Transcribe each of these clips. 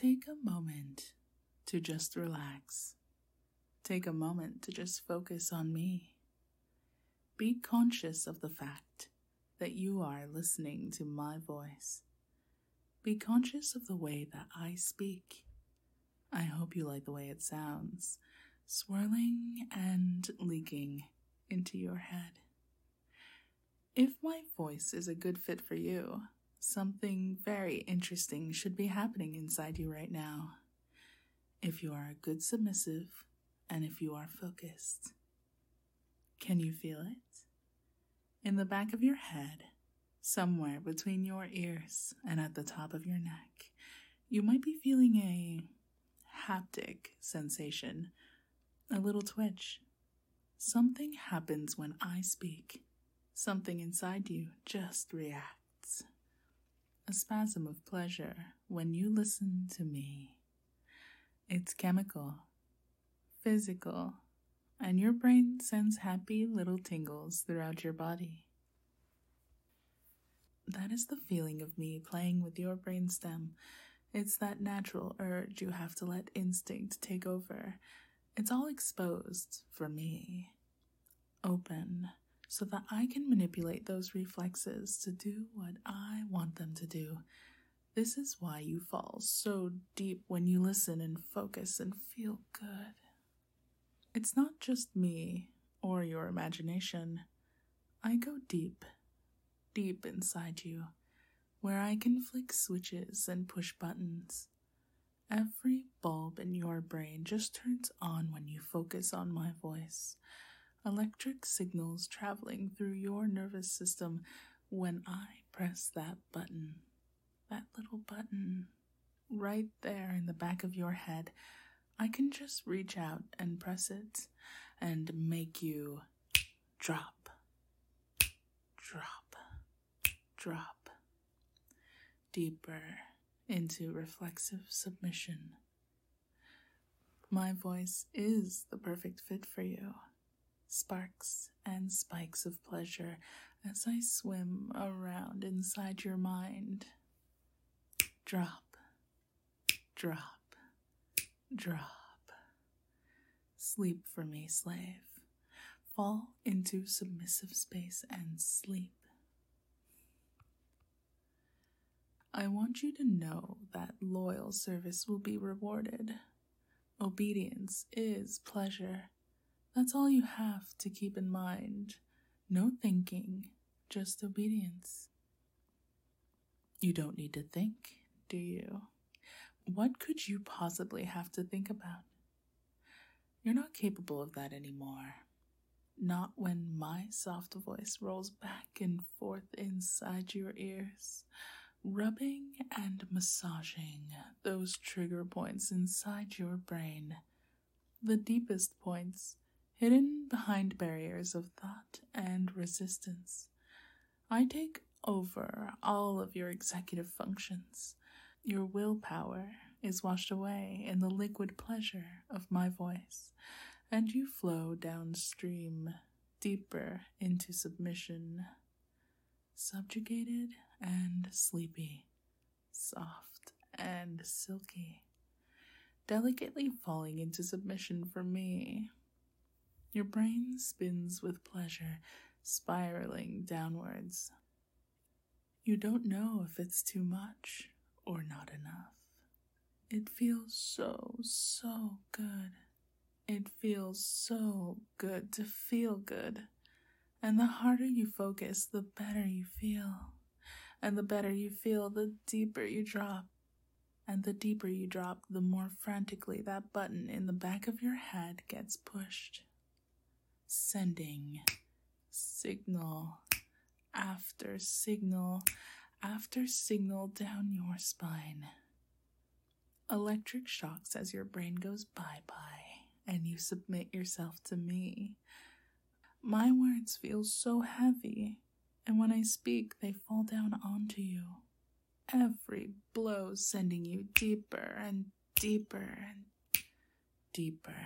Take a moment to just relax. Take a moment to just focus on me. Be conscious of the fact that you are listening to my voice. Be conscious of the way that I speak. I hope you like the way it sounds, swirling and leaking into your head. If my voice is a good fit for you, something very interesting should be happening inside you right now. If you are a good submissive, and if you are focused. Can you feel it? In the back of your head, somewhere between your ears and at the top of your neck, you might be feeling a haptic sensation, a little twitch. Something happens when I speak. Something inside you just reacts. A spasm of pleasure when you listen to me. It's chemical, physical, and your brain sends happy little tingles throughout your body. That is the feeling of me playing with your brainstem. It's that natural urge you have to let instinct take over. It's all exposed for me, open, so that I can manipulate those reflexes to do what I want them to do. This is why you fall so deep when you listen and focus and feel good. It's not just me or your imagination. I go deep, deep inside you, where I can flick switches and push buttons. Every bulb in your brain just turns on when you focus on my voice. Electric signals traveling through your nervous system when I press that button. That little button right there in the back of your head. I can just reach out and press it and make you drop, drop, drop, deeper into reflexive submission. My voice is the perfect fit for you. Sparks and spikes of pleasure as I swim around inside your mind. Drop, drop, drop. Sleep for me, slave. Fall into submissive space and sleep. I want you to know that loyal service will be rewarded. Obedience is pleasure. That's all you have to keep in mind. No thinking, just obedience. You don't need to think, do you? What could you possibly have to think about? You're not capable of that anymore. Not when my soft voice rolls back and forth inside your ears, rubbing and massaging those trigger points inside your brain, the deepest points hidden behind barriers of thought and resistance. I take over all of your executive functions. Your willpower is washed away in the liquid pleasure of my voice, and you flow downstream, deeper into submission, subjugated and sleepy, soft and silky, delicately falling into submission for me. Your brain spins with pleasure, spiraling downwards. You don't know if it's too much or not enough. It feels so good. It feels so good to feel good. And the harder you focus, the better you feel. And the better you feel, the deeper you drop. And the deeper you drop, the more frantically that button in the back of your head gets pushed. Sending signal after signal after signal down your spine. Electric shocks as your brain goes bye-bye and you submit yourself to me. My words feel so heavy, and when I speak, they fall down onto you. Every blow sending you deeper and deeper and deeper.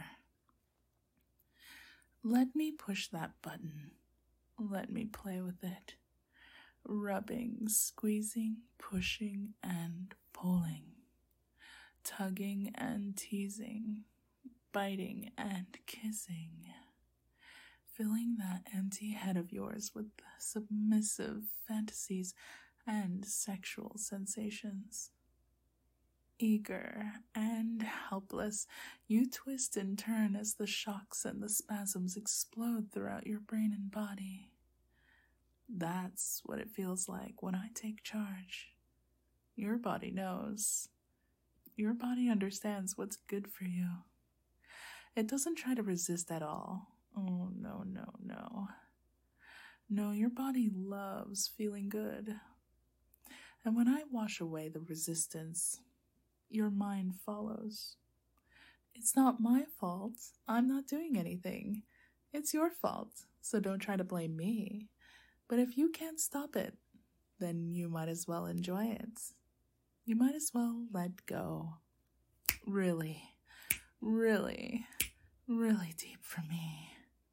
Let me push that button. Let me play with it. Rubbing, squeezing, pushing, and pulling. tugging and teasing, biting and kissing, filling that empty head of yours with submissive fantasies and sexual sensations. Eager and helpless, you twist and turn as the shocks and the spasms explode throughout your brain and body. That's what it feels like when I take charge. Your body knows. Your body understands what's good for you. It doesn't try to resist at all. Oh, no, no, no. No, your body loves feeling good. And when I wash away the resistance, your mind follows. It's not my fault. I'm not doing anything. It's your fault, so don't try to blame me. But if you can't stop it, then you might as well enjoy it. You might as well let go. Really, really, really deep for me.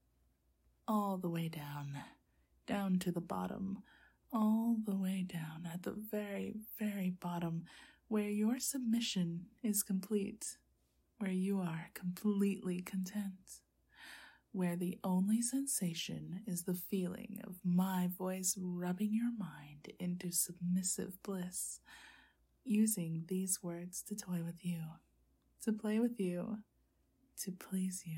All the way down, down to the bottom, all the way down at the very, very bottom, where your submission is complete, where you are completely content, where the only sensation is the feeling of my voice rubbing your mind into submissive bliss, using these words to toy with you, to play with you, to please you,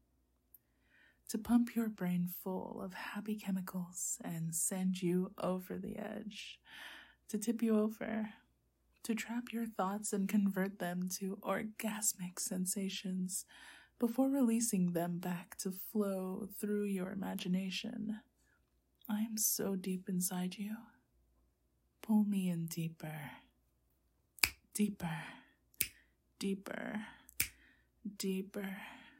to pump your brain full of happy chemicals and send you over the edge, to tip you over, to trap your thoughts and convert them to orgasmic sensations before releasing them back to flow through your imagination. I am so deep inside you. Pull me in deeper, deeper, deeper, deeper.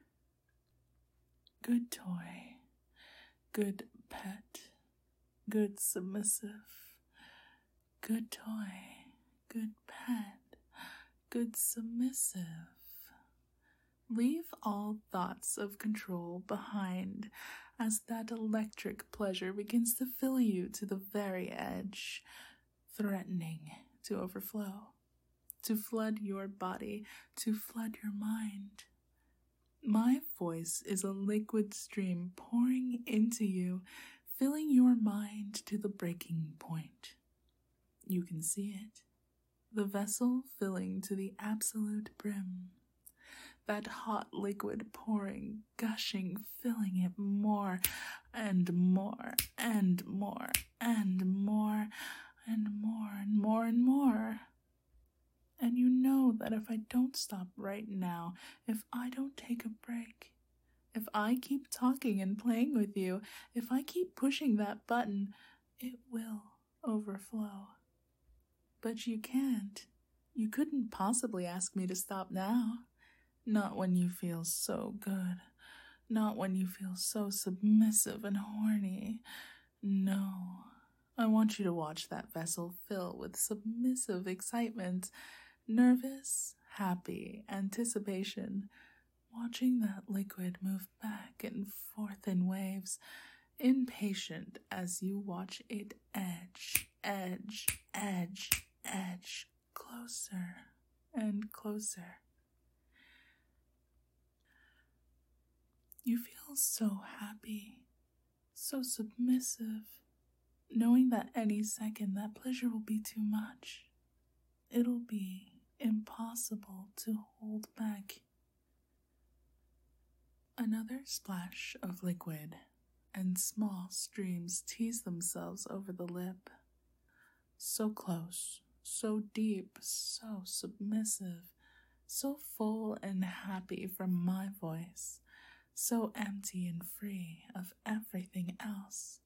Good toy, good pet, good submissive, good toy, good pet, good submissive. Leave all thoughts of control behind as that electric pleasure begins to fill you to the very edge, threatening to overflow, to flood your body, to flood your mind. My voice is a liquid stream pouring into you, filling your mind to the breaking point. You can see it, the vessel filling to the absolute brim. That hot liquid pouring, gushing, filling it more and more and more and more and more and more and more. And you know that if I don't stop right now, if I don't take a break, if I keep talking and playing with you, if I keep pushing that button, it will overflow. But you can't. You couldn't possibly ask me to stop now. Not when you feel so good. Not when you feel so submissive and horny. No. I want you to watch that vessel fill with submissive excitement, nervous, happy anticipation, watching that liquid move back and forth in waves, impatient as you watch it edge, edge, edge, edge, closer and closer. You feel so happy, so submissive, knowing that any second that pleasure will be too much. It'll be impossible to hold back. Another splash of liquid, and small streams tease themselves over the lip. So close, so deep, so submissive, so full and happy from my voice, so empty and free of everything else.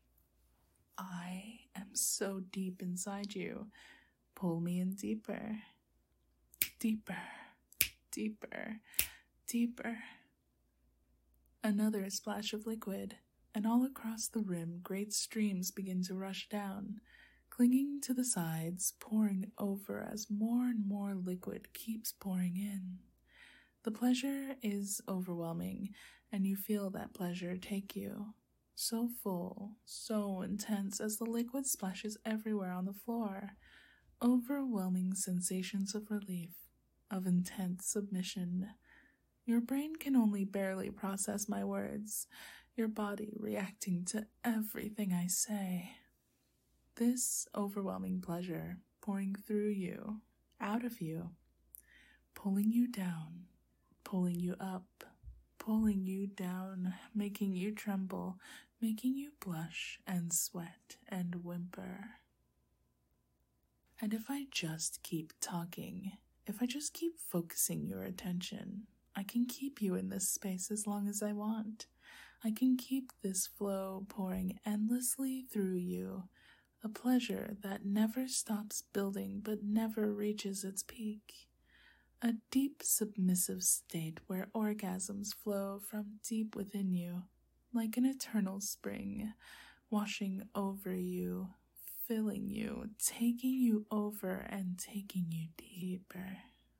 I am so deep inside you. Pull me in deeper, deeper, deeper, deeper. Another splash of liquid, and all across the rim great streams begin to rush down, clinging to the sides, pouring over as more and more liquid keeps pouring in. The pleasure is overwhelming, and you feel that pleasure take you. So full, so intense as the liquid splashes everywhere on the floor. Overwhelming sensations of relief, of intense submission. Your brain can only barely process my words, your body reacting to everything I say. This overwhelming pleasure pouring through you, out of you, pulling you down, pulling you up, pulling you down, making you tremble, making you blush and sweat and whimper. And if I just keep talking, if I just keep focusing your attention, I can keep you in this space as long as I want. I can keep this flow pouring endlessly through you, a pleasure that never stops building but never reaches its peak. A deep submissive state where orgasms flow from deep within you, like an eternal spring, washing over you, filling you, taking you over and taking you deeper.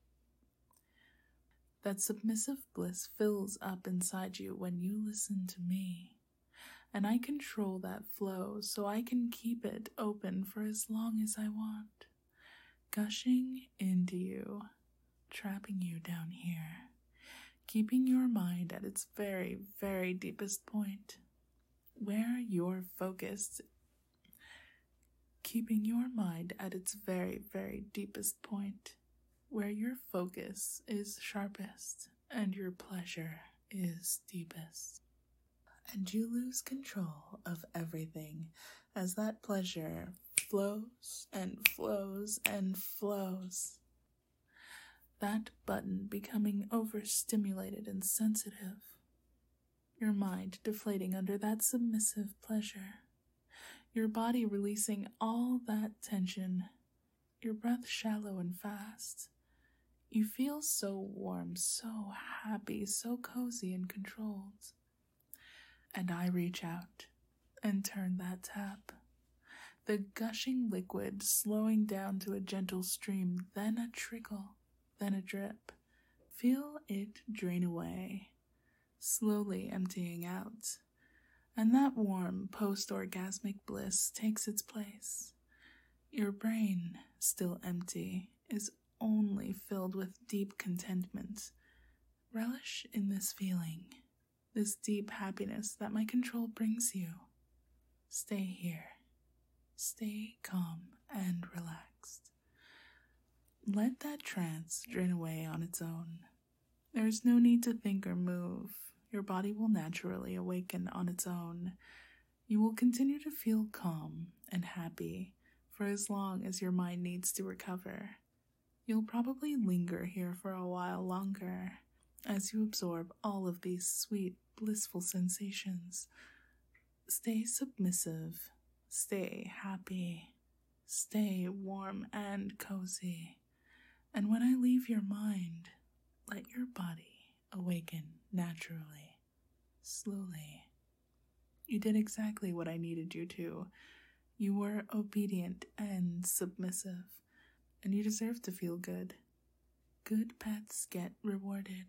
That submissive bliss fills up inside you when you listen to me, and I control that flow so I can keep it open for as long as I want, gushing into you, trapping you down here, keeping your mind at its very, very deepest point, where you're focused, keeping your mind at its very, very deepest point, where your focus is sharpest and your pleasure is deepest. And you lose control of everything as that pleasure flows and flows and flows. That button becoming overstimulated and sensitive. Your mind deflating under that submissive pleasure. Your body releasing all that tension. Your breath shallow and fast. You feel so warm, so happy, so cozy and controlled. And I reach out and turn that tap. The gushing liquid slowing down to a gentle stream, then a trickle, then a drip. Feel it drain away, slowly emptying out. And that warm post-orgasmic bliss takes its place. Your brain, still empty, is only filled with deep contentment. Relish in this feeling, this deep happiness that my control brings you. Stay here. Stay calm and relaxed. Let that trance drain away on its own. There is no need to think or move. Your body will naturally awaken on its own. You will continue to feel calm and happy for as long as your mind needs to recover. You'll probably linger here for a while longer as you absorb all of these sweet, blissful sensations. Stay submissive, stay happy, stay warm and cozy. And when I leave your mind, let your body awaken naturally, slowly. You did exactly what I needed you to. You were obedient and submissive, and you deserve to feel good. Good pets get rewarded.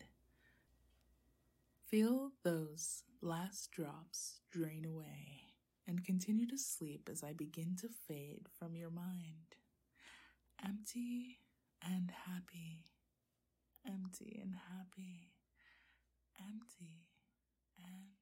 Feel those last drops drain away and continue to sleep as I begin to fade from your mind. Empty and happy, empty and happy, empty and